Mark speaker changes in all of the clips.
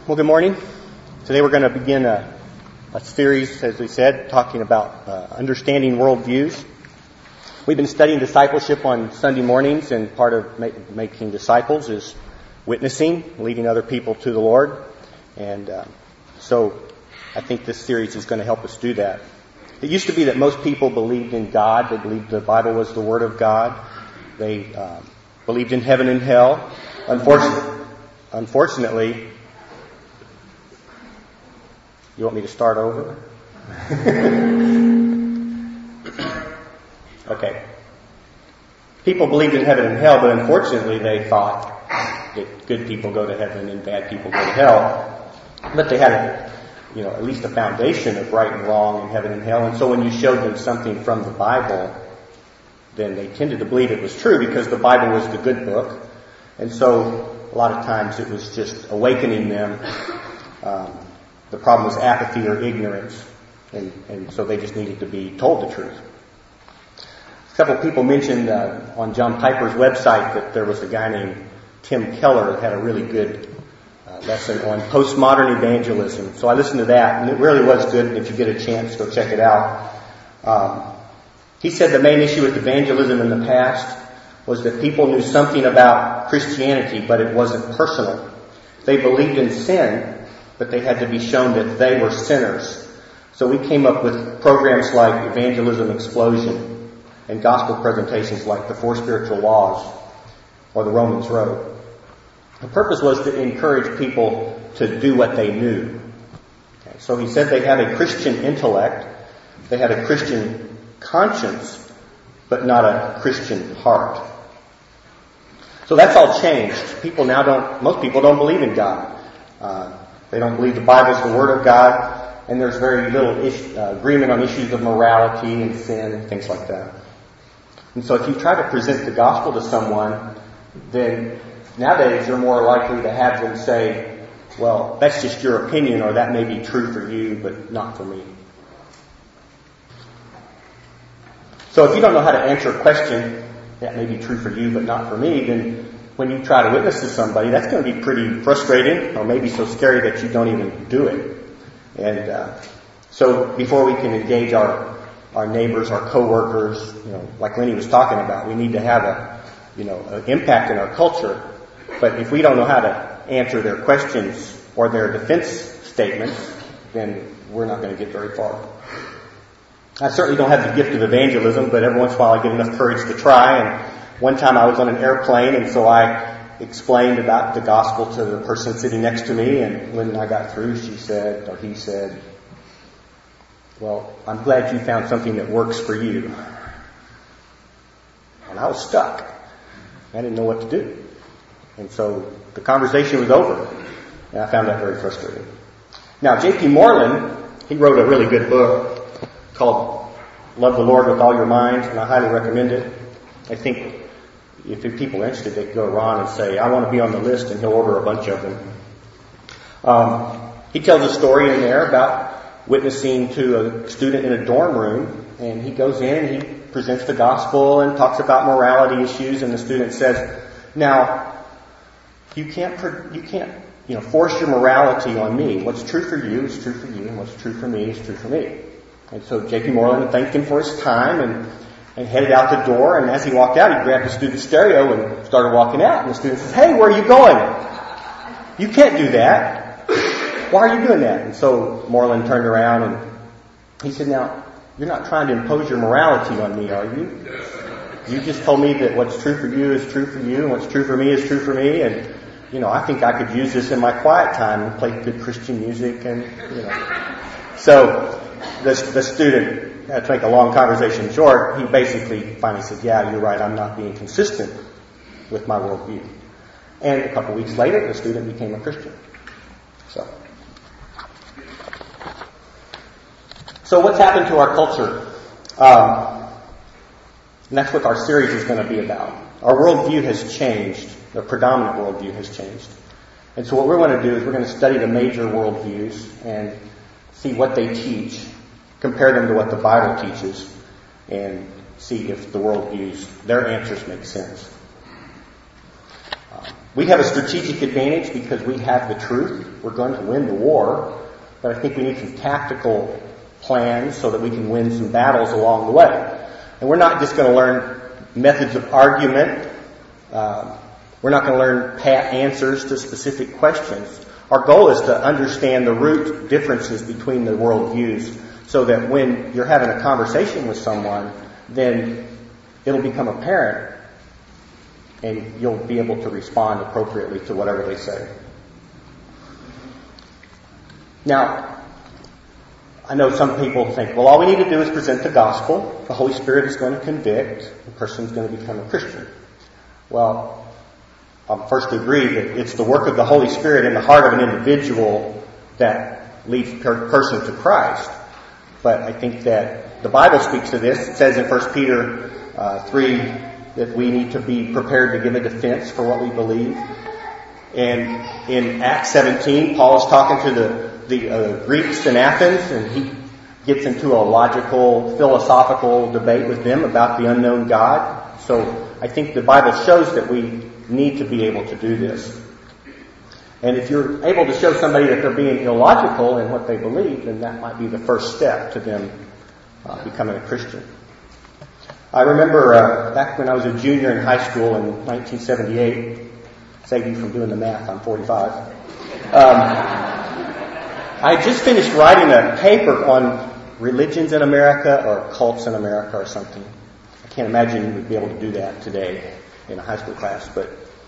Speaker 1: Well, good morning. Today we're going to begin a series, as we said, talking about understanding worldviews. We've been studying discipleship on Sunday mornings, and part of making disciples is witnessing, leading other people to the Lord. And so I think this series is going to help us do that. It used to be that most people believed in God. They believed the Bible was the Word of God. They believed in heaven and hell. Unfortunately, you want me to start over? Okay. People believed in heaven and hell, but unfortunately they thought that good people go to heaven and bad people go to hell. But they had at least a foundation of right and wrong in heaven and hell. And so when you showed them something from the Bible, then they tended to believe it was true because the Bible was the good book. And so a lot of times it was just awakening them. The problem was apathy or ignorance, and so they just needed to be told the truth. Several people mentioned on John Piper's website that there was a guy named Tim Keller that had a really good lesson on postmodern evangelism. So I listened to that, and it really was good, and if you get a chance, go check it out. He said the main issue with evangelism in the past was that people knew something about Christianity, but it wasn't personal. They believed in sin, but they had to be shown that they were sinners. So we came up with programs like Evangelism Explosion and gospel presentations like the Four Spiritual Laws or the Romans Road. The purpose was to encourage people to do what they knew. Okay, so he said they had a Christian intellect, they had a Christian conscience, but not a Christian heart. So that's all changed. Most people don't believe in God. They don't believe the Bible is the Word of God, and there's very little agreement on issues of morality and sin and things like that. And so if you try to present the gospel to someone, then nowadays you're more likely to have them say, well, that's just your opinion, or that may be true for you, but not for me. So if you don't know how to answer a question, that may be true for you, but not for me, then when you try to witness to somebody, that's going to be pretty frustrating, or maybe so scary that you don't even do it. And so before we can engage our neighbors, our coworkers, like Lenny was talking about, we need to have an impact in our culture. But if we don't know how to answer their questions or their defense statements, then we're not going to get very far. I certainly don't have the gift of evangelism, but every once in a while I get enough courage to try. And one time I was on an airplane, and so I explained about the gospel to the person sitting next to me, and when I got through, he said, well, I'm glad you found something that works for you. And I was stuck. I didn't know what to do. And so the conversation was over, and I found that very frustrating. Now, J.P. Moreland, he wrote a really good book called Love the Lord with All Your Mind, and I highly recommend it. I think if people are interested, they can go to Ron and say, I want to be on the list, and he'll order a bunch of them. He tells a story in there about witnessing to a student in a dorm room, and he goes in and he presents the gospel and talks about morality issues, and the student says, now, you can't force your morality on me. What's true for you is true for you, and what's true for me is true for me. And so J.P. Moreland thanked him for his time and headed out the door, and as he walked out, he grabbed the student's stereo and started walking out. And the student says, hey, where are you going? You can't do that. Why are you doing that? And so Moreland turned around and he said, now, you're not trying to impose your morality on me, are you? You just told me that what's true for you is true for you, and what's true for me is true for me, and, I think I could use this in my quiet time and play good Christian music and, So the student, to make a long conversation short, he basically finally said, yeah, you're right, I'm not being consistent with my worldview. And a couple weeks later, the student became a Christian. So what's happened to our culture? And that's what our series is going to be about. Our worldview has changed. The predominant worldview has changed. And so what we're going to do is we're going to study the major worldviews and see what they teach, compare them to what the Bible teaches, and see if the worldviews, their answers make sense. We have a strategic advantage because we have the truth. We're going to win the war. But I think we need some tactical plans so that we can win some battles along the way. And we're not just going to learn methods of argument. We're not going to learn pat answers to specific questions. Our goal is to understand the root differences between the worldviews so that when you're having a conversation with someone, then it'll become apparent and you'll be able to respond appropriately to whatever they say. Now, I know some people think, well, all we need to do is present the gospel. The Holy Spirit is going to convict. The person's going to become a Christian. Well, I'll first agree that it's the work of the Holy Spirit in the heart of an individual that leads a person to Christ. But I think that the Bible speaks to this. It says in 1 Peter 3 that we need to be prepared to give a defense for what we believe. And in Acts 17, Paul is talking to the Greeks in Athens, and he gets into a logical, philosophical debate with them about the unknown God. So I think the Bible shows that we need to be able to do this. And if you're able to show somebody that they're being illogical in what they believe, then that might be the first step to them becoming a Christian. I remember back when I was a junior in high school in 1978, save you from doing the math, I'm 45. I had just finished writing a paper on religions in America or cults in America or something. I can't imagine you would be able to do that today in a high school class, but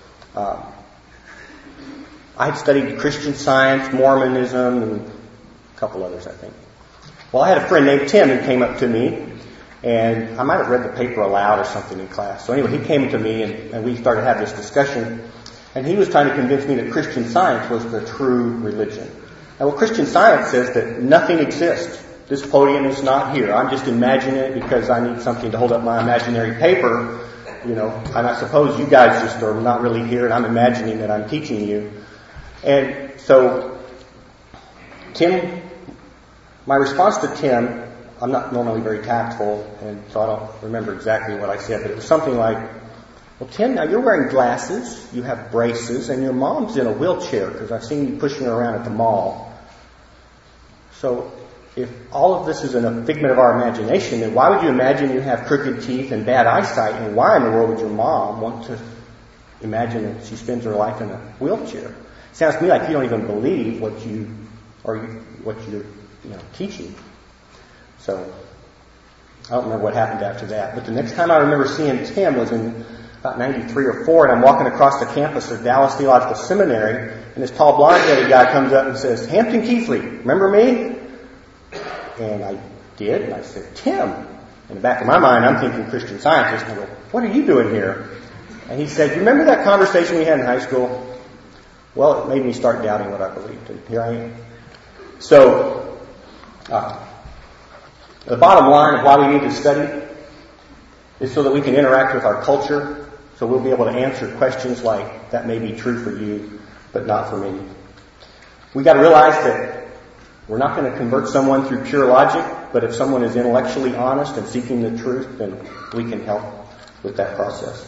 Speaker 1: I had studied Christian Science, Mormonism, and a couple others, I think. Well, I had a friend named Tim who came up to me, and I might have read the paper aloud or something in class. So anyway, he came to me, and we started to have this discussion, and he was trying to convince me that Christian Science was the true religion. And well, Christian Science says that nothing exists. This podium is not here. I'm just imagining it because I need something to hold up my imaginary paper, you know, and I suppose you guys just are not really here, and I'm imagining that I'm teaching you. And so, Tim, my response to Tim, I'm not normally very tactful, and so I don't remember exactly what I said, but it was something like, well, Tim, now you're wearing glasses, you have braces, and your mom's in a wheelchair because I've seen you pushing her around at the mall. So, if all of this is a figment of our imagination, then why would you imagine you have crooked teeth and bad eyesight, and why in the world would your mom want to imagine that she spends her life in a wheelchair? It sounds to me like you don't even believe what you're teaching. So, I don't remember what happened after that. But the next time I remember seeing Tim was in about 93 or 4, and I'm walking across the campus of Dallas Theological Seminary, and this tall blonde-headed guy comes up and says, "Hampton Keithley, remember me?" And I did, and I said, "Tim." In the back of my mind, I'm thinking Christian Scientist, and I go, "What are you doing here?" And he said, "You remember that conversation we had in high school?" Well, it made me start doubting what I believed, and here I am. So, the bottom line of why we need to study is so that we can interact with our culture, so we'll be able to answer questions like, that may be true for you, but not for me. We got to realize that we're not going to convert someone through pure logic, but if someone is intellectually honest and seeking the truth, then we can help with that process.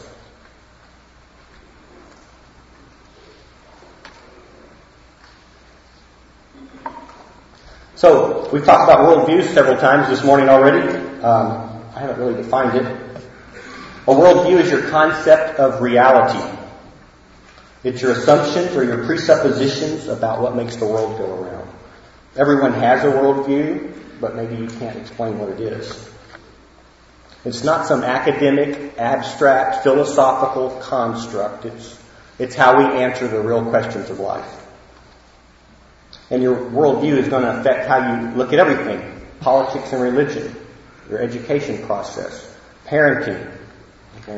Speaker 1: So, we've talked about worldviews several times this morning already. I haven't really defined it. A worldview is your concept of reality. It's your assumptions or your presuppositions about what makes the world go around. Everyone has a worldview, but maybe you can't explain what it is. It's not some academic, abstract, philosophical construct. It's how we answer the real questions of life. And your worldview is going to affect how you look at everything. Politics and religion, your education process, parenting. Okay?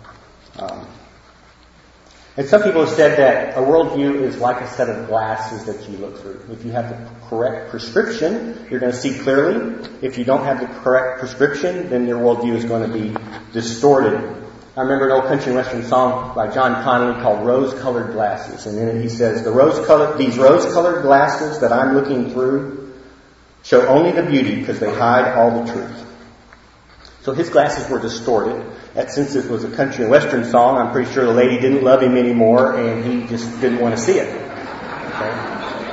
Speaker 1: And some people have said that a worldview is like a set of glasses that you look through. If you have the correct prescription, you're going to see clearly. If you don't have the correct prescription, then your worldview is going to be distorted. I remember an old country and western song by John Connolly called Rose-Colored Glasses. And in it he says, these rose-colored glasses that I'm looking through show only the beauty because they hide all the truth. So his glasses were distorted. that since it was a country and western song, I'm pretty sure the lady didn't love him anymore, and he just didn't want to see it. Okay?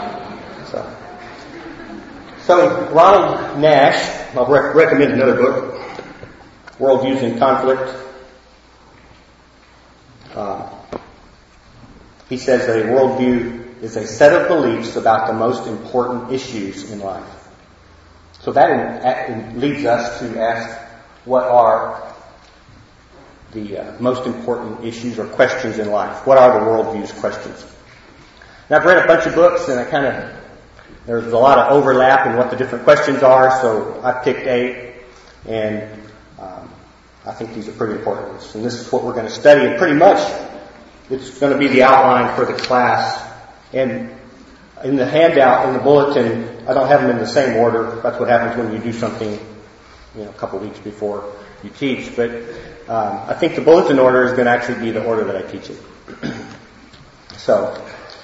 Speaker 1: So Ronald Nash, I'll recommend another book, Worldviews in Conflict. He says that a worldview is a set of beliefs about the most important issues in life. So that leads us to ask, what are the most important issues or questions in life? What are the worldview's questions? And I've read a bunch of books, and there's a lot of overlap in what the different questions are, so I've picked 8, and I think these are pretty important ones. And this is what we're going to study, and pretty much it's going to be the outline for the class. And in the handout, in the bulletin, I don't have them in the same order. That's what happens when you do something, a couple weeks before you teach. But I think the bulletin order is going to actually be the order that I teach it. So,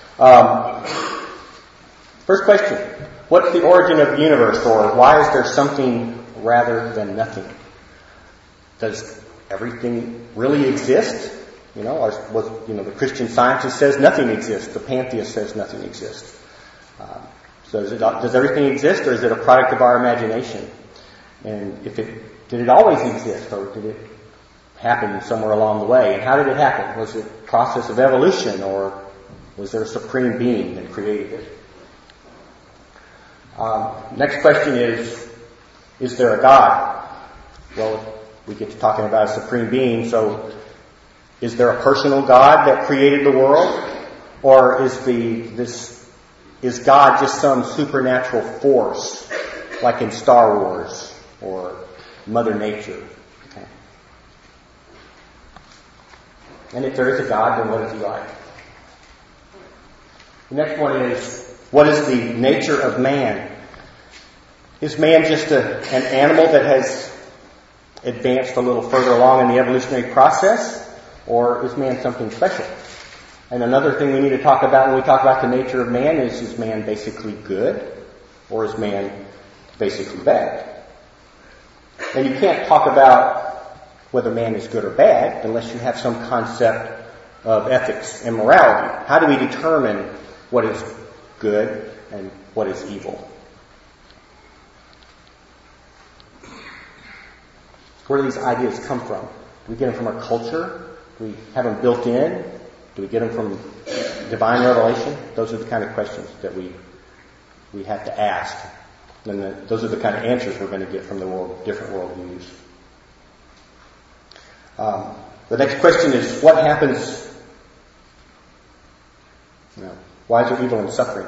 Speaker 1: first question. What's the origin of the universe, or why is there something rather than nothing? Does everything really exist? The Christian Scientist says nothing exists. The pantheist says nothing exists. So does everything exist, or is it a product of our imagination? And did it always exist, or did it happen somewhere along the way? And how did it happen? Was it a process of evolution, or was there a supreme being that created it? Next question is there a God? Well, we get to talking about a supreme being, so is there a personal God that created the world? Or is God just some supernatural force, like in Star Wars or Mother Nature? Okay. And if there is a God, then what is he like? The next one is, what is the nature of man? Is man just an animal that has advanced a little further along in the evolutionary process? Or is man something special? And another thing we need to talk about when we talk about the nature of man is man basically good? Or is man basically bad? And you can't talk about whether man is good or bad unless you have some concept of ethics and morality. How do we determine what is good and what is evil? Where do these ideas come from? Do we get them from our culture? Do we have them built in? Do we get them from divine revelation? Those are the kind of questions that we have to ask. And those are the kind of answers we're going to get from the different worldviews. The next question is, what happens? Why is there evil and suffering?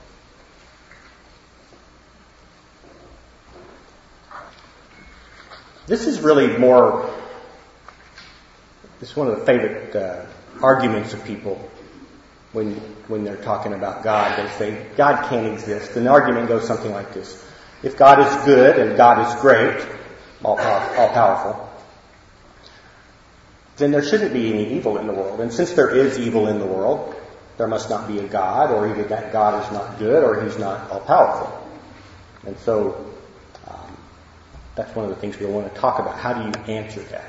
Speaker 1: This is really more... It's one of the favorite arguments of people when they're talking about God. They say, God can't exist. And the argument goes something like this. If God is good and God is great, all-powerful, then there shouldn't be any evil in the world. And since there is evil in the world, there must not be a God, or either that God is not good or he's not all-powerful. And so that's one of the things we want to talk about. How do you answer that?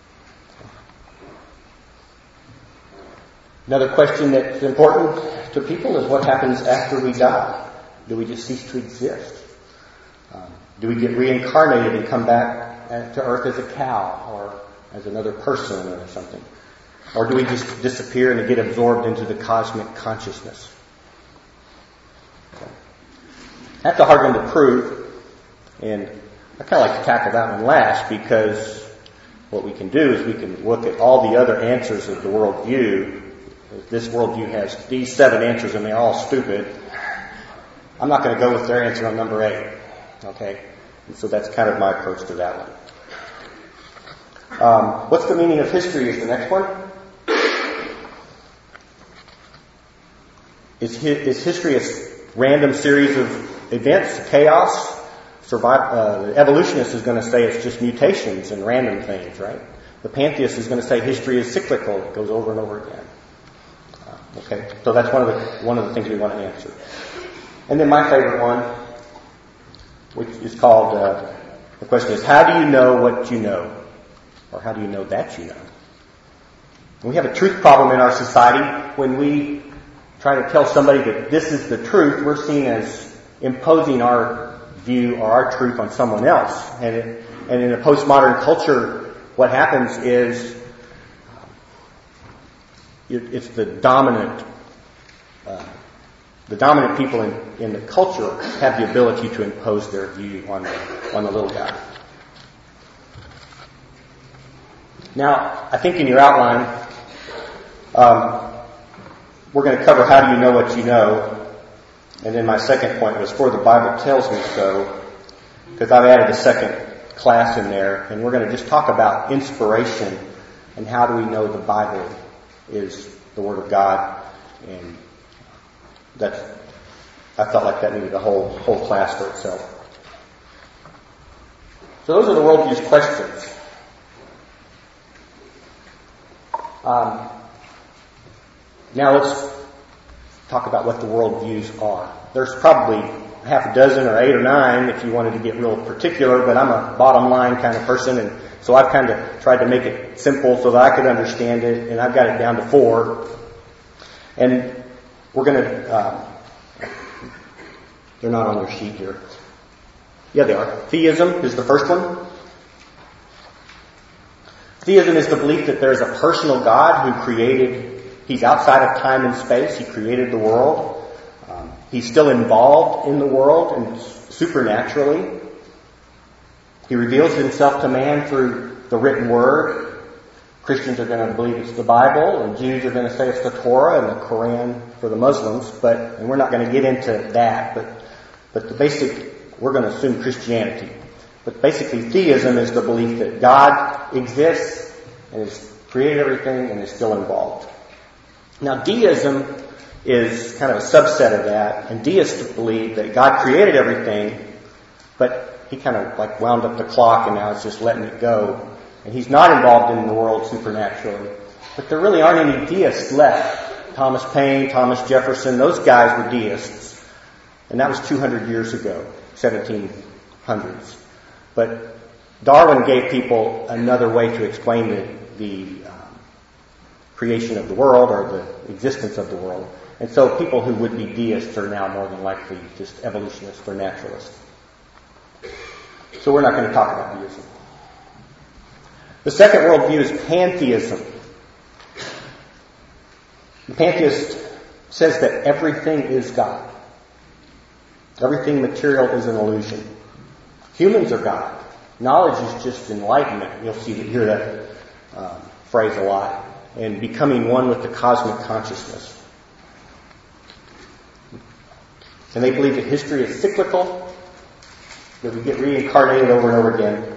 Speaker 1: Another question that's important to people is what happens after we die? Do we just cease to exist? Do we get reincarnated and come back to earth as a cow or as another person or something? Or do we just disappear and get absorbed into the cosmic consciousness? Okay. That's a hard one to prove, and I kind of like to tackle that one last, because what we can do is we can look at all the other answers of the worldview. This worldview has these 7 answers and they're all stupid. I'm not going to go with their answer on number 8. Okay? And so that's kind of my approach to that one. What's the meaning of history is the next one. Is history a random series of events, chaos? The evolutionist is going to say it's just mutations and random things, right? The pantheist is going to say history is cyclical. It goes over and over again. Okay, so that's one of the things we want to answer. And then my favorite one, which is called, the question is, how do you know what you know? Or how do you know that you know? And we have a truth problem in our society. When we try to tell somebody that this is the truth, we're seen as imposing our view or our truth on someone else. And in a postmodern culture, what happens is it's the dominant people in the culture have the ability to impose their view on the little guy. Now, I think in your outline, we're going to cover how do you know what you know. And then my second point was for the Bible tells me so, because I've added a second class in there, and we're going to just talk about inspiration and how do we know the Bible is the Word of God. And I felt like that needed a whole class for itself. So those are the worldview's questions. Now let's talk about what the worldviews are. There's probably half a dozen or 8 or 9 if you wanted to get real particular, but I'm a bottom line kind of person, and so I've kind of tried to make it simple so that I could understand it, and I've got it down to 4. And we're going to, they're not on your sheet here. Yeah, they are. Theism is the first one. Theism is the belief that there's a personal God who He's outside of time and space. He created the world. He's still involved in the world and supernaturally. He reveals himself to man through the written word. Christians are going to believe it's the Bible, and Jews are going to say it's the Torah and the Quran for the Muslims. And we're not going to get into that, but the basic, we're going to assume Christianity. But basically, theism is the belief that God exists and has created everything and is still involved. Now, deism is kind of a subset of that, and deists believe that God created everything, but He kind of like wound up the clock and now it's just letting it go. And He's not involved in the world supernaturally. But there really aren't any deists left. Thomas Paine, Thomas Jefferson, those guys were deists. And that was 200 years ago, 1700s. But Darwin gave people another way to explain the creation of the world or the existence of the world. And so people who would be deists are now more than likely just evolutionists or naturalists. So we're not going to talk about deism. The second worldview is pantheism. The pantheist says that everything is God. Everything material is an illusion. Humans are God. Knowledge is just enlightenment. You'll hear that phrase a lot. And becoming one with the cosmic consciousness. And they believe that history is cyclical, that we get reincarnated over and over again.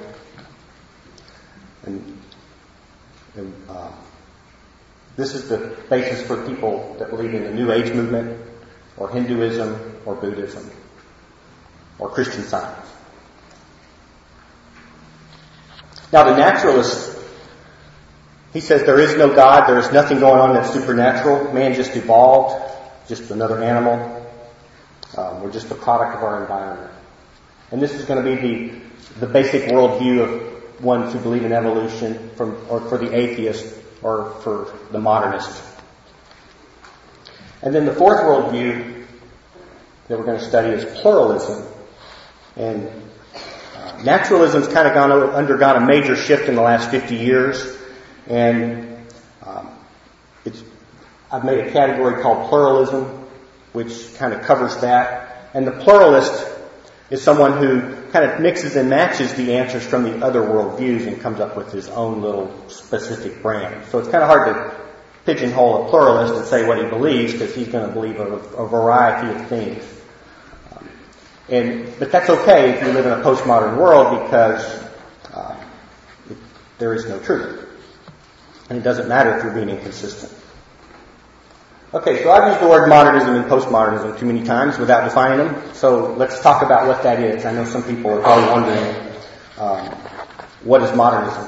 Speaker 1: And this is the basis for people that believe in the New Age movement, or Hinduism, or Buddhism, or Christian Science. Now the naturalist, he says there is no God, there is nothing going on that's supernatural. Man just evolved, just another animal. We're just a product of our environment. And this is going to be the basic worldview of ones who believe in evolution, or for the atheist, or for the modernist. And then the fourth worldview that we're going to study is pluralism. And naturalism's kind of undergone a major shift in the last 50 years. And I've made a category called pluralism, which kind of covers that. And the pluralist is someone who kind of mixes and matches the answers from the other worldviews and comes up with his own little specific brand. So it's kind of hard to pigeonhole a pluralist and say what he believes, because he's going to believe a variety of things. But that's okay if you live in a postmodern world, because there is no truth. And it doesn't matter if you're being inconsistent. Okay, so I've used the word modernism and postmodernism too many times without defining them. So let's talk about what that is. I know some people are probably wondering, what is modernism?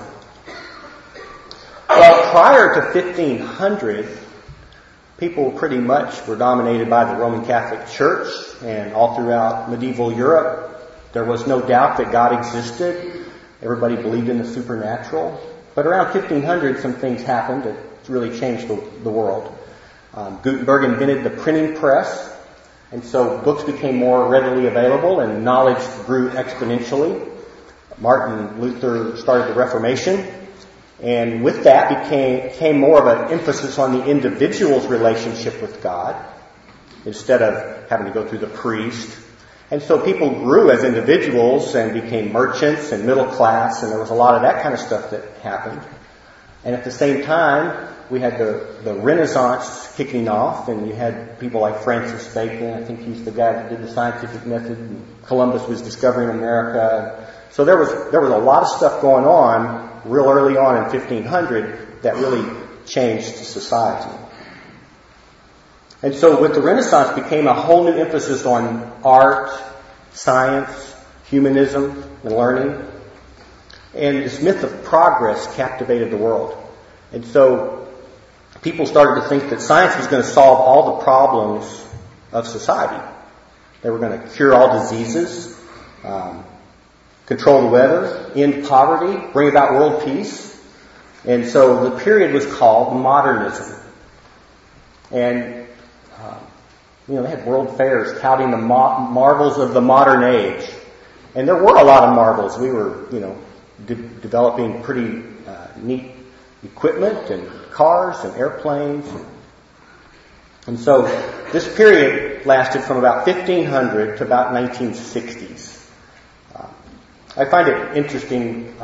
Speaker 1: Well, prior to 1500, people pretty much were dominated by the Roman Catholic Church, and all throughout medieval Europe, there was no doubt that God existed. Everybody believed in the supernatural. But around 1500, some things happened that really changed the world. Gutenberg invented the printing press, and so books became more readily available and knowledge grew exponentially. Martin Luther started the Reformation, and with that came more of an emphasis on the individual's relationship with God instead of having to go through the priest. And so people grew as individuals and became merchants and middle class, and there was a lot of that kind of stuff that happened. And at the same time, we had the Renaissance kicking off, and you had people like Francis Bacon. I think he's the guy that did the scientific method, and Columbus was discovering America. So there was a lot of stuff going on real early on in 1500 that really changed society. And so with the Renaissance became a whole new emphasis on art, science, humanism, and learning. And this myth of progress captivated the world. And so people started to think that science was going to solve all the problems of society. They were going to cure all diseases, control the weather, end poverty, bring about world peace. And so the period was called modernism. And they had world fairs touting the marvels of the modern age. And there were a lot of marvels. We were, developing pretty neat equipment and cars and airplanes. And so this period lasted from about 1500 to about 1960s. I find it interesting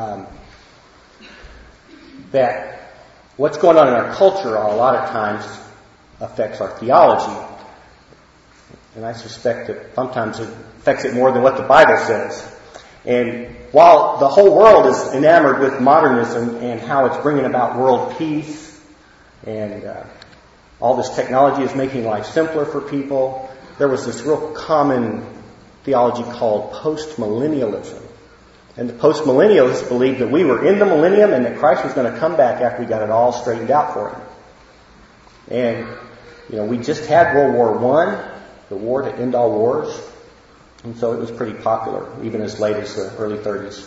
Speaker 1: that what's going on in our culture a lot of times affects our theology. And I suspect that sometimes it affects it more than what the Bible says. And while the whole world is enamored with modernism and how it's bringing about world peace and all this technology is making life simpler for people, there was this real common theology called postmillennialism. And the postmillennialists believed that we were in the millennium and that Christ was going to come back after we got it all straightened out for him. And, we just had World War I, the war to end all wars. And so it was pretty popular, even as late as the early 30s.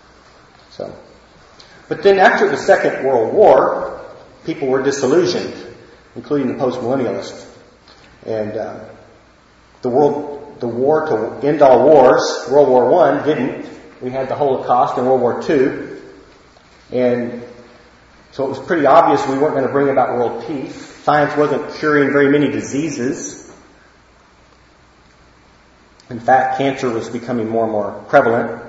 Speaker 1: But then after the Second World War, people were disillusioned, including the postmillennialists. And the war to end all wars, World War I, didn't. We had the Holocaust and World War II. And so it was pretty obvious we weren't going to bring about world peace. Science wasn't curing very many diseases. In fact, cancer was becoming more and more prevalent.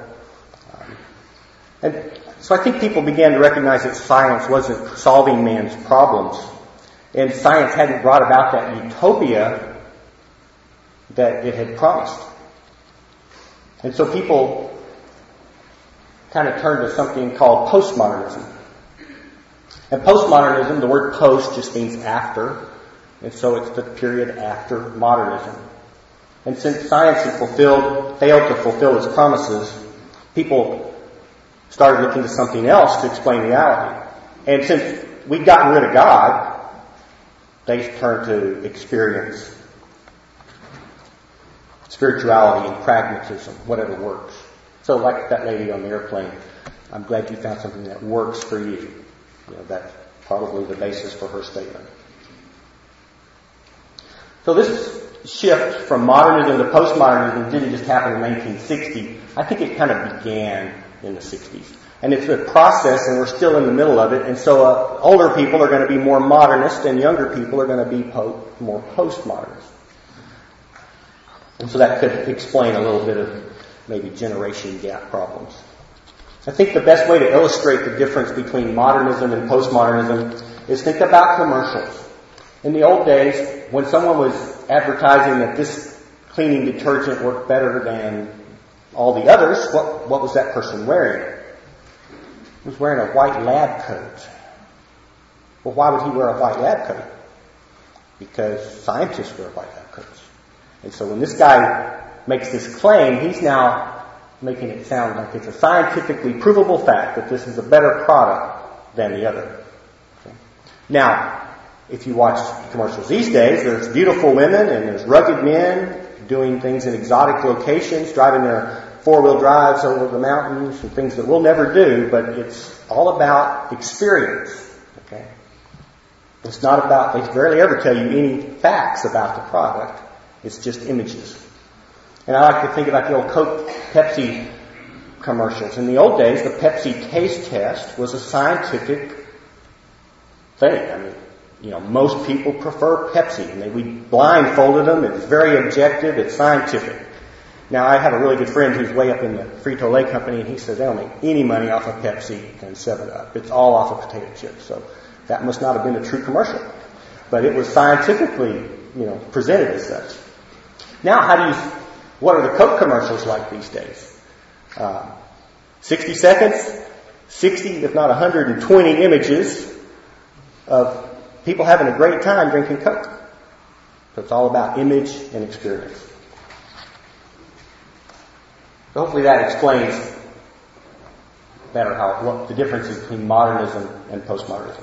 Speaker 1: And so I think people began to recognize that science wasn't solving man's problems. And science hadn't brought about that utopia that it had promised. And so people kind of turned to something called postmodernism. And postmodernism, the word post just means after. And so it's the period after modernism. And since science had failed to fulfill its promises, people started looking to something else to explain reality. And since we'd gotten rid of God, they turned to experience, spirituality and pragmatism, whatever works. So like that lady on the airplane, I'm glad you found something that works for you. That's probably the basis for her statement. So this shift from modernism to postmodernism didn't just happen in 1960. I think it kind of began in the 60s. And it's a process, and we're still in the middle of it. And so older people are going to be more modernist, and younger people are going to be more postmodernist. And so that could explain a little bit of maybe generation gap problems. I think the best way to illustrate the difference between modernism and postmodernism is think about commercials. In the old days, when someone was advertising that this cleaning detergent worked better than all the others, what was that person wearing? He was wearing a white lab coat. Well, why would he wear a white lab coat? Because scientists wear white lab coats. And so when this guy makes this claim, he's now making it sound like it's a scientifically provable fact that this is a better product than the other. Okay. Now, if you watch commercials these days, there's beautiful women and there's rugged men doing things in exotic locations, driving their four-wheel drives over the mountains and things that we'll never do, but it's all about experience. Okay? It's not about, they rarely ever tell you any facts about the product. It's just images. And I like to think about the old Coke, Pepsi commercials. In the old days, the Pepsi taste test was a scientific thing. I mean, most people prefer Pepsi, and we blindfolded them. It's very objective. It's scientific. Now, I have a really good friend who's way up in the Frito-Lay company, and he says they don't make any money off of Pepsi and 7-Up. It's all off of potato chips. So that must not have been a true commercial. But it was scientifically, presented as such. Now, what are the Coke commercials like these days? 60 seconds, 60, if not 120 images of people having a great time drinking Coke. So it's all about image and experience. So hopefully that explains better what the difference is between modernism and postmodernism.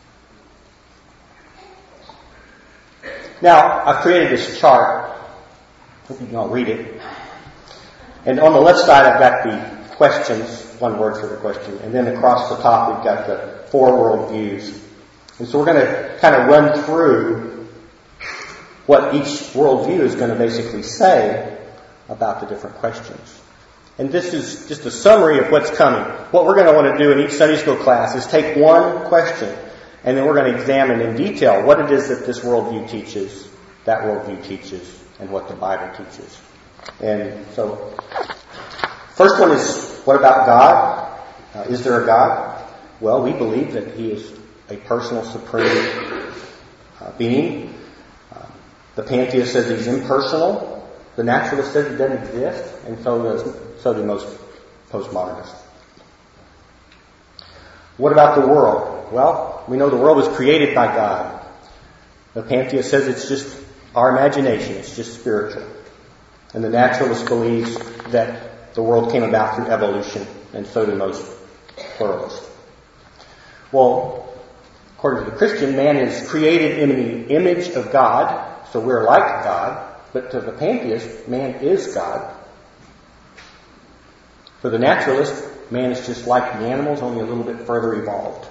Speaker 1: Now, I've created this chart. Hope you can all read it. And on the left side, I've got the questions, one word for the question. And then across the top, we've got the 4 worldviews. And so we're going to kind of run through what each worldview is going to basically say about the different questions. And this is just a summary of what's coming. What we're going to want to do in each Sunday school class is take one question, and then we're going to examine in detail what it is that this worldview teaches, that worldview teaches, and what the Bible teaches. And so, first one is, what about God? Is there a God? Well, we believe that He is a personal, supreme being. The pantheist says He's impersonal. The naturalist says He doesn't exist, and so do most postmodernists. What about the world? Well, we know the world was created by God. The pantheist says it's just our imagination, it's just spiritual. And the naturalist believes that the world came about through evolution, and so do most pluralists. Well, according to the Christian, man is created in the image of God, so we're like God. But to the pantheist, man is God. For the naturalist, man is just like the animals, only a little bit further evolved.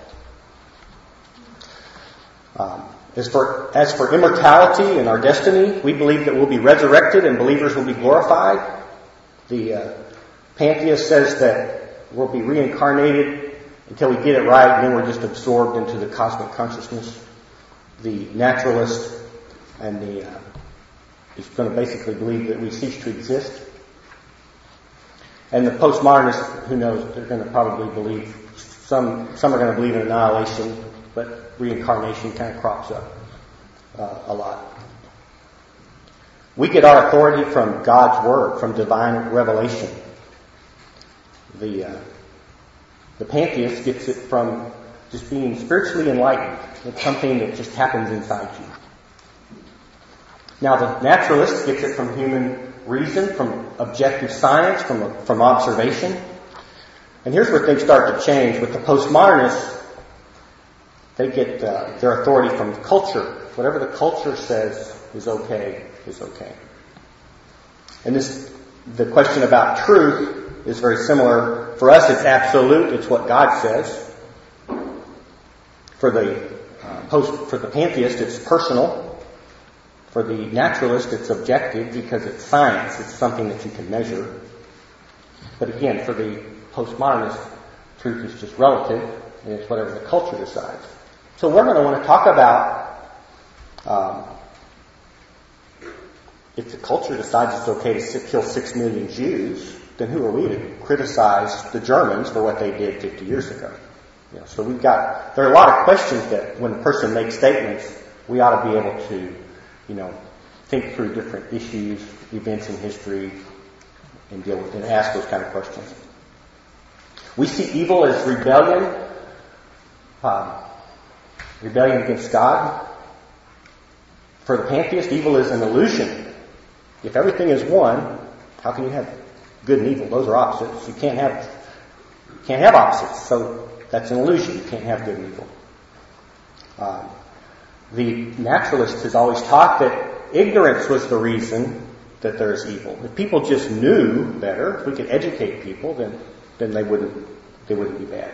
Speaker 1: As for immortality and our destiny, we believe that we'll be resurrected and believers will be glorified. The pantheist says that we'll be reincarnated until we get it right, and then we're just absorbed into the cosmic consciousness. The naturalist and is going to basically believe that we cease to exist. And the postmodernists, who knows, they're going to probably believe, some are going to believe in annihilation, but reincarnation kind of crops up a lot. We get our authority from God's Word, from divine revelation. The pantheist gets it from just being spiritually enlightened. It's something that just happens inside you. Now the naturalist gets it from human reason, from objective science, from observation. And here's where things start to change. With the postmodernists, they get their authority from culture. Whatever the culture says is okay, is okay. And the question about truth is very similar. For us, it's absolute. It's what God says. For the pantheist, it's personal. For the naturalist, it's objective because it's science. It's something that you can measure. But again, for the postmodernist, truth is just relative, and it's whatever the culture decides. So we're going to want to talk about if the culture decides it's okay to kill 6 million Jews, then who are we to criticize the Germans for what they did 50 years ago? So there are a lot of questions that when a person makes statements, we ought to be able to think through different issues, events in history, and deal with and ask those kind of questions. We see evil as rebellion against God. For the pantheist, evil is an illusion. If everything is one, how can you have good and evil? Those are opposites. You can't have opposites. So that's an illusion. You can't have good and evil. The naturalist has always taught that ignorance was the reason that there is evil. If people just knew better, if we could educate people, then they wouldn't be bad.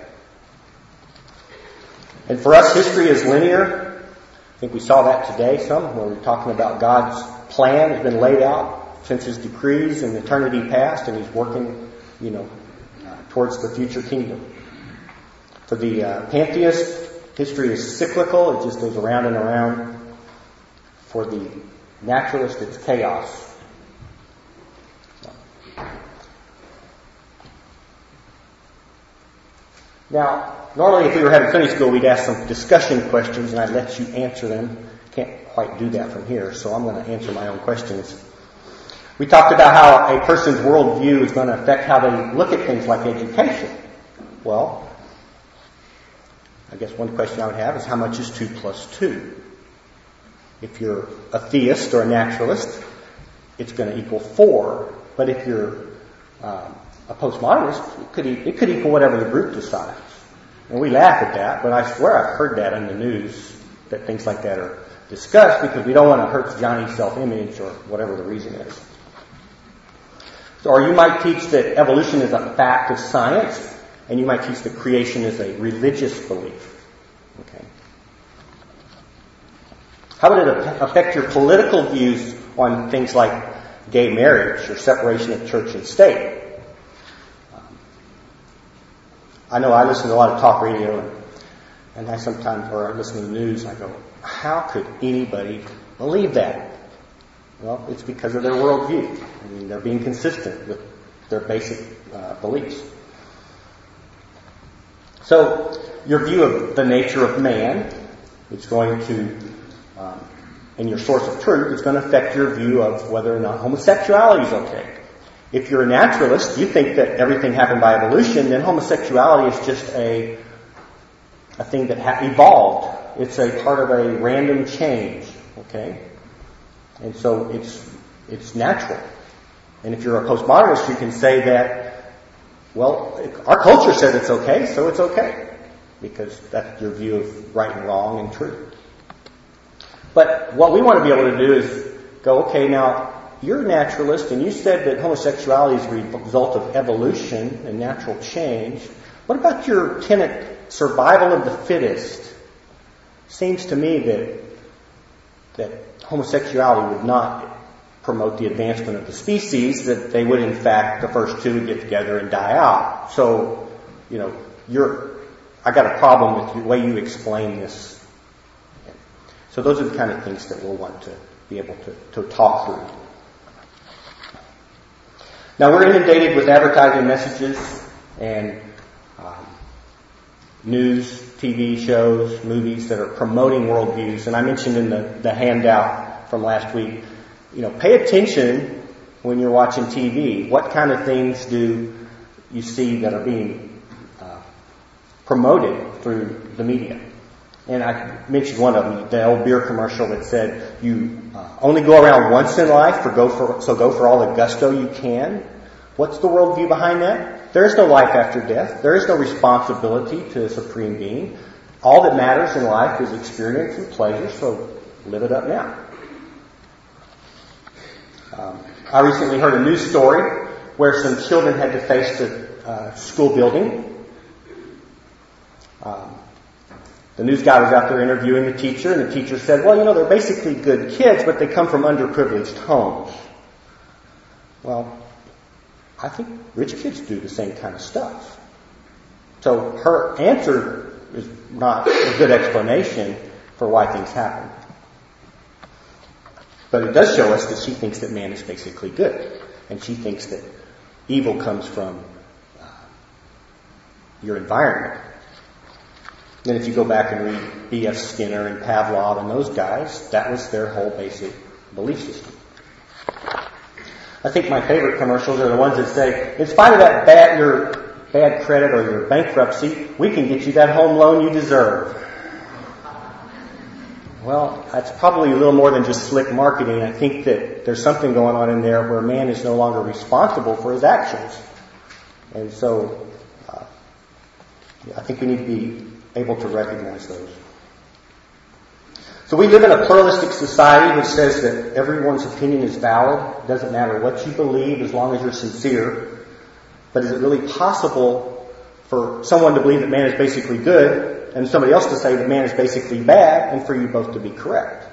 Speaker 1: And for us, history is linear. I think we saw that today some, where we're talking about God's plan has been laid out since His decrees in eternity past, and He's working, towards the future kingdom. For the pantheist, history is cyclical. It just goes around and around. For the naturalist, it's chaos. Now, normally if we were having Sunday school, we'd ask some discussion questions and I'd let you answer them. Can't quite do that from here, so I'm going to answer my own questions. We talked about how a person's worldview is going to affect how they look at things like education. Well, I guess one question I would have is how much is 2 plus 2? If you're a theist or a naturalist, it's going to equal 4. But if you're a postmodernist, it could equal whatever the group decides. And we laugh at that, but I swear I've heard that in the news, that things like that are discussed because we don't want to hurt Johnny's self-image or whatever the reason is. So, or you might teach that evolution is a fact of science, and you might teach that creation is a religious belief. Okay. How would it affect your political views on things like gay marriage or separation of church and state? I know I listen to a lot of talk radio, and I sometimes, or I listen to the news, and I go, how could anybody believe that? Well, it's because of their worldview. I mean, they're being consistent with their basic beliefs. So, your view of the nature of man is going to, and your source of truth, is going to affect your view of whether or not homosexuality is okay. If you're a naturalist, you think that everything happened by evolution, then homosexuality is just a thing that evolved. It's a part of a random change, okay? And so it's natural. And if you're a postmodernist, you can say that, well, our culture said it's okay, so it's okay. Because that's your view of right and wrong and truth. But what we want to be able to do is go, okay, now, you're a naturalist, and you said that homosexuality is a result of evolution and natural change. What about your tenet, survival of the fittest? Seems to me that homosexuality would not promote the advancement of the species, that they would, in fact, the first two would get together and die out. So, I got a problem with the way you explain this. So those are the kind of things that we'll want to be able to talk through. Now, we're inundated with advertising messages and news, TV shows, movies that are promoting worldviews. And I mentioned in the handout from last week, pay attention when you're watching TV. What kind of things do you see that are being promoted through the media? And I mentioned one of them, the old beer commercial that said, you only go around once in life, go for all the gusto you can. What's the worldview behind that? There is no life after death. There is no responsibility to a supreme being. All that matters in life is experience and pleasure, so live it up now. I recently heard a news story where some children had to face a school building. The news guy was out there interviewing the teacher, and the teacher said, well, they're basically good kids, but they come from underprivileged homes. Well, I think rich kids do the same kind of stuff. So her answer is not a good explanation for why things happen. But it does show us that she thinks that man is basically good. And she thinks that evil comes from your environment. Then if you go back and read B.F. Skinner and Pavlov and those guys, that was their whole basic belief system. I think my favorite commercials are the ones that say, in spite of your bad credit or your bankruptcy, we can get you that home loan you deserve. Well, that's probably a little more than just slick marketing. I think that there's something going on in there where man is no longer responsible for his actions. And so, I think we need to be able to recognize those. So So we live in a pluralistic society which says that everyone's opinion is valid. It doesn't matter what you believe as long as you're sincere. But is it really possible for someone to believe that man is basically good and somebody else to say that man is basically bad and for you both to be correct?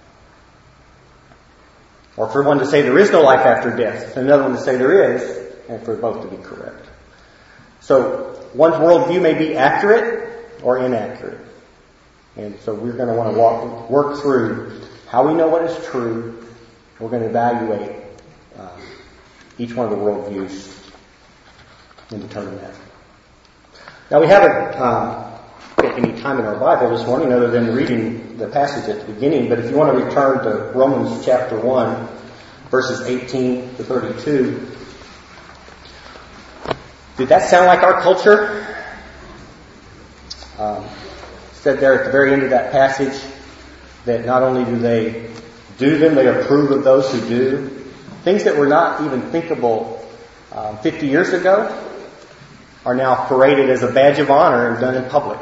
Speaker 1: Or for one to say there is no life after death and another one to say there is and for both to be correct. So one's worldview may be accurate or inaccurate. And so we're going to want to work through how we know what is true. We're going to evaluate each one of the worldviews and determine that. Now we haven't spent any time in our Bible this morning other than reading the passage at the beginning, but if you want to return to Romans chapter 1, verses 18 to 32, did that sound like our culture? Said there at the very end of that passage that not only do they do them, they approve of those who do. Things that were not even thinkable 50 years ago are now paraded as a badge of honor and done in public.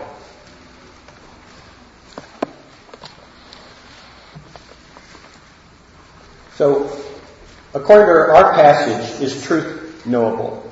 Speaker 1: So, according to our passage, is truth knowable?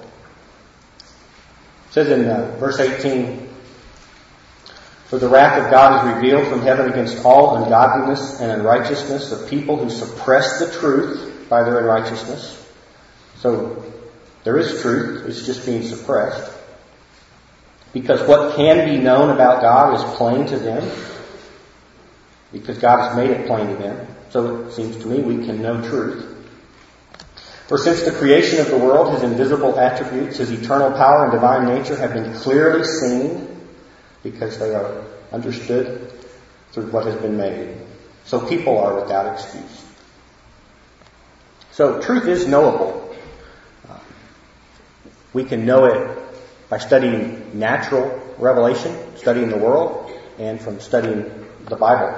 Speaker 1: It says in verse 18, "For the wrath of God is revealed from heaven against all ungodliness and unrighteousness of people who suppress the truth by their unrighteousness." So, there is truth, it's just being suppressed. Because what can be known about God is plain to them. Because God has made it plain to them. So it seems to me we can know truth. "For since the creation of the world, His invisible attributes, His eternal power and divine nature have been clearly seen, because they are understood through what has been made. So people are without excuse." So truth is knowable. We can know it by studying natural revelation, studying the world, and from studying the Bible.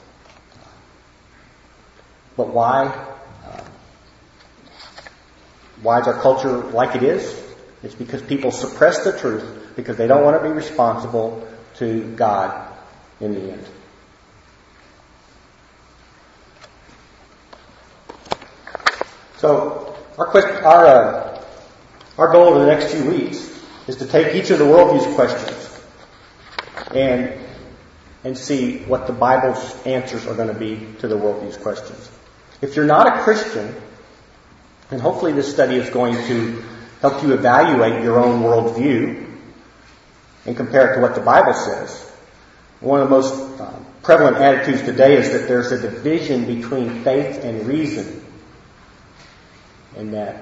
Speaker 1: But why? Why is our culture like it is? It's because people suppress the truth because they don't want to be responsible to God in the end. So our goal over the next few weeks is to take each of the worldview's questions and see what the Bible's answers are going to be to the worldview's questions. If you're not a Christian, then hopefully this study is going to help you evaluate your own worldview and compare it to what the Bible says. One of the most prevalent attitudes today is that there's a division between faith and reason, and that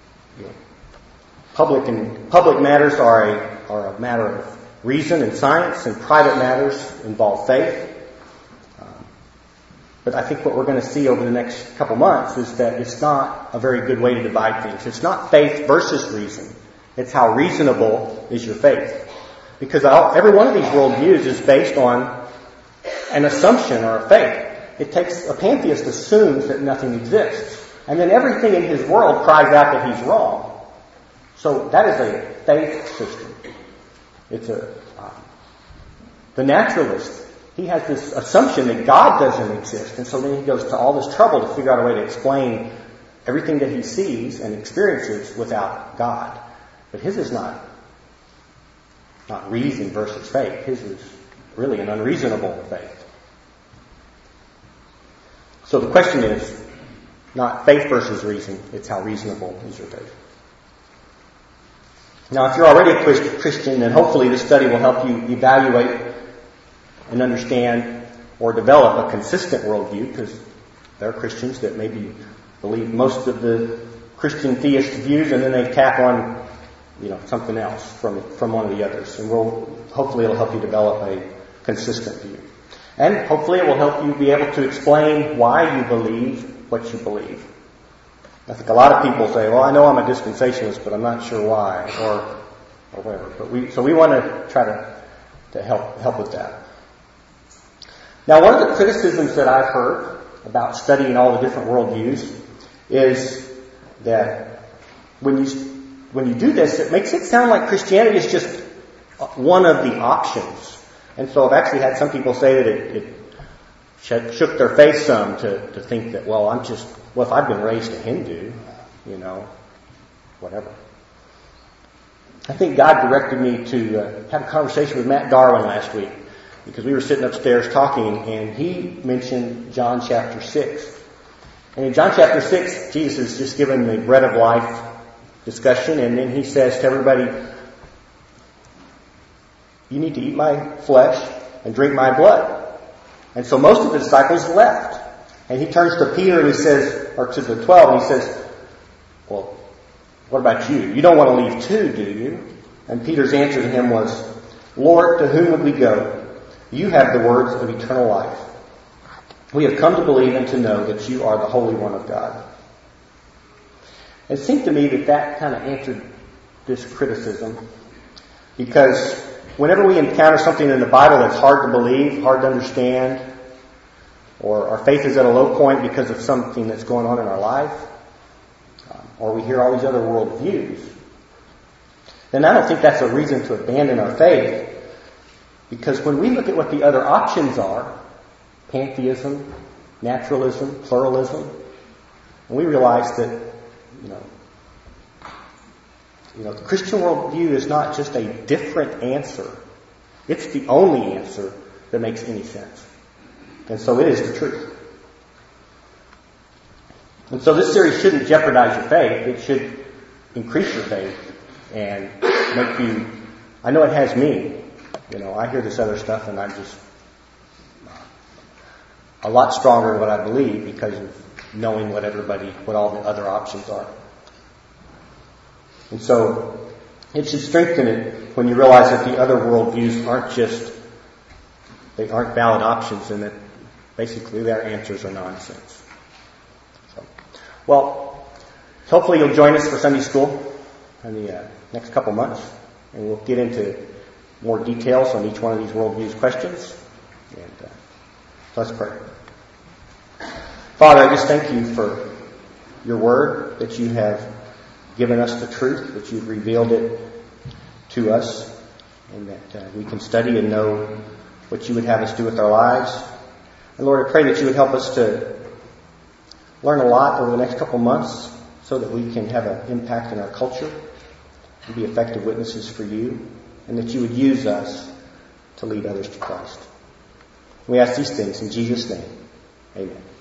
Speaker 1: public matters are a matter of reason and science, and private matters involve faith. But I think what we're going to see over the next couple months is that it's not a very good way to divide things. It's not faith versus reason. It's how reasonable is your faith. Because every one of these worldviews is based on an assumption or a faith. A pantheist assumes that nothing exists. And then everything in his world cries out that he's wrong. So that is a faith system. It's the naturalist, he has this assumption that God doesn't exist. And so then he goes to all this trouble to figure out a way to explain everything that he sees and experiences without God. But his is not reason versus faith. His is really an unreasonable faith. So the question is not faith versus reason, it's how reasonable is your faith. Now, if you're already a Christian, then hopefully this study will help you evaluate and understand or develop a consistent worldview, because there are Christians that maybe believe most of the Christian theist views and then they tack on something else from one of the others. And hopefully it'll help you develop a consistent view. And hopefully it will help you be able to explain why you believe what you believe. I think a lot of people say, well, I know I'm a dispensationalist, but I'm not sure why, or whatever. So we want to try to help with that. Now, one of the criticisms that I've heard about studying all the different worldviews is that when you do this, it makes it sound like Christianity is just one of the options. And so I've actually had some people say that it shook their faith some to think that, well, if I've been raised a Hindu, whatever. I think God directed me to have a conversation with Matt Darwin last week because we were sitting upstairs talking and he mentioned John chapter 6. And in John chapter 6, Jesus is just given the bread of life discussion, and then he says to everybody, you need to eat my flesh and drink my blood. And so most of the disciples left. And he turns to Peter and he says, or to the 12, and he says, well, what about you? You don't want to leave too, do you? And Peter's answer to him was, Lord, to whom would we go? You have the words of eternal life. We have come to believe and to know that you are the Holy One of God. It seemed to me that kind of answered this criticism, because whenever we encounter something in the Bible that's hard to believe, hard to understand, or our faith is at a low point because of something that's going on in our life, or we hear all these other worldviews, then I don't think that's a reason to abandon our faith. Because when we look at what the other options are, pantheism, naturalism, pluralism, and we realize that, the Christian worldview is not just a different answer. It's the only answer that makes any sense. And so it is the truth. And so this series shouldn't jeopardize your faith. It should increase your faith and make you, I know it has me. I hear this other stuff and I'm just a lot stronger in what I believe because of knowing what all the other options are. And so it should strengthen it when you realize that the other worldviews aren't valid options and that basically their answers are nonsense. Well, hopefully you'll join us for Sunday school in the next couple months, and we'll get into more details on each one of these worldviews questions. And let's pray. Father, I just thank you for your word, that you have given us the truth, that you've revealed it to us, and that we can study and know what you would have us do with our lives. And Lord, I pray that you would help us to learn a lot over the next couple months so that we can have an impact in our culture and be effective witnesses for you, and that you would use us to lead others to Christ. We ask these things in Jesus' name. Amen.